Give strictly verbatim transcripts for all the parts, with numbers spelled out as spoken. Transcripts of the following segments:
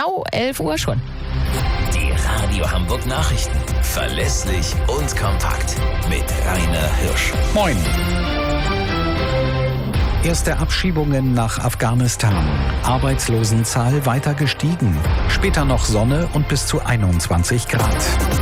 genau elf Uhr schon. Die Radio Hamburg Nachrichten. Verlässlich und kompakt. Mit Rainer Hirsch. Moin. Erste Abschiebungen nach Afghanistan. Arbeitslosenzahl weiter gestiegen. Später noch Sonne und bis zu einundzwanzig Grad.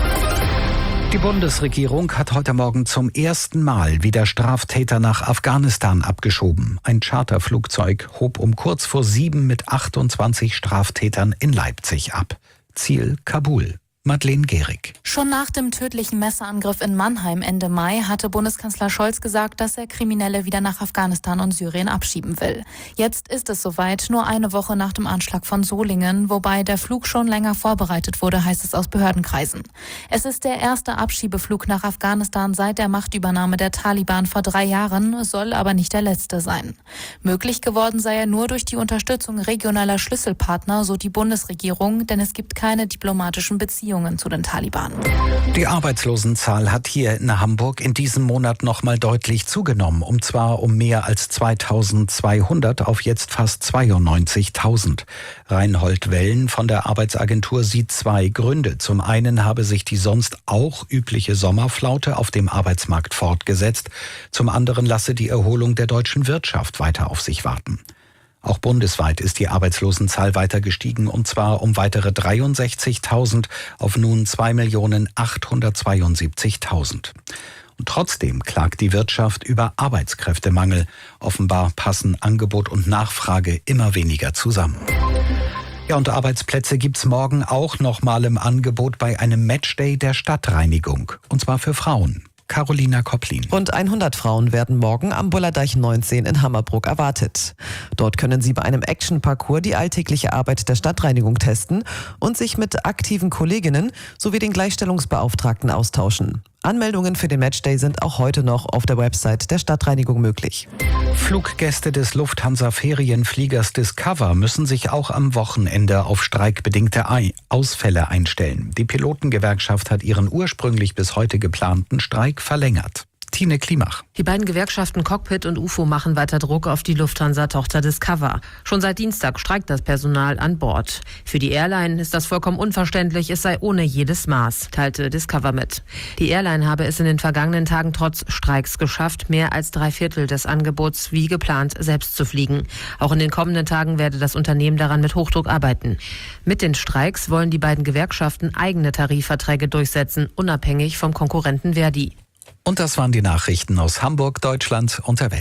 Die Bundesregierung hat heute Morgen zum ersten Mal wieder Straftäter nach Afghanistan abgeschoben. Ein Charterflugzeug hob um kurz vor sieben mit achtundzwanzig Straftätern in Leipzig ab. Ziel Kabul. Madeleine Gehrig. Schon nach dem tödlichen Messerangriff in Mannheim Ende Mai hatte Bundeskanzler Scholz gesagt, dass er Kriminelle wieder nach Afghanistan und Syrien abschieben will. Jetzt ist es soweit, nur eine Woche nach dem Anschlag von Solingen, wobei der Flug schon länger vorbereitet wurde, heißt es aus Behördenkreisen. Es ist der erste Abschiebeflug nach Afghanistan seit der Machtübernahme der Taliban vor drei Jahren, soll aber nicht der letzte sein. Möglich geworden sei er nur durch die Unterstützung regionaler Schlüsselpartner, so die Bundesregierung, denn es gibt keine diplomatischen Beziehungen zu den Taliban. Die Arbeitslosenzahl hat hier in Hamburg in diesem Monat noch mal deutlich zugenommen, und zwar um mehr als zweitausendzweihundert auf jetzt fast zweiundneunzigtausend. Reinhold Wellen von der Arbeitsagentur sieht zwei Gründe. Zum einen habe sich die sonst auch übliche Sommerflaute auf dem Arbeitsmarkt fortgesetzt. Zum anderen lasse die Erholung der deutschen Wirtschaft weiter auf sich warten. Auch bundesweit ist die Arbeitslosenzahl weiter gestiegen, und zwar um weitere dreiundsechzigtausend auf nun zwei Millionen achthundertzweiundsiebzigtausend. Und trotzdem klagt die Wirtschaft über Arbeitskräftemangel. Offenbar passen Angebot und Nachfrage immer weniger zusammen. Ja, und Arbeitsplätze gibt's morgen auch noch mal im Angebot bei einem Matchday der Stadtreinigung. Und zwar für Frauen. Carolina Kopplin. Rund hundert Frauen werden morgen am Bullerdeich neunzehn in Hammerbrook erwartet. Dort können sie bei einem Action-Parcours die alltägliche Arbeit der Stadtreinigung testen und sich mit aktiven Kolleginnen sowie den Gleichstellungsbeauftragten austauschen. Anmeldungen für den Matchday sind auch heute noch auf der Website der Stadtreinigung möglich. Fluggäste des Lufthansa-Ferienfliegers Discover müssen sich auch am Wochenende auf streikbedingte Ausfälle einstellen. Die Pilotengewerkschaft hat ihren ursprünglich bis heute geplanten Streik verlängert. Tine Klimach. Die beiden Gewerkschaften Cockpit und U F O machen weiter Druck auf die Lufthansa-Tochter Discover. Schon seit Dienstag streikt das Personal an Bord. Für die Airline ist das vollkommen unverständlich, es sei ohne jedes Maß, teilte Discover mit. Die Airline habe es in den vergangenen Tagen trotz Streiks geschafft, mehr als drei Viertel des Angebots wie geplant selbst zu fliegen. Auch in den kommenden Tagen werde das Unternehmen daran mit Hochdruck arbeiten. Mit den Streiks wollen die beiden Gewerkschaften eigene Tarifverträge durchsetzen, unabhängig vom Konkurrenten Verdi. Und das waren die Nachrichten aus Hamburg, Deutschland und der Welt.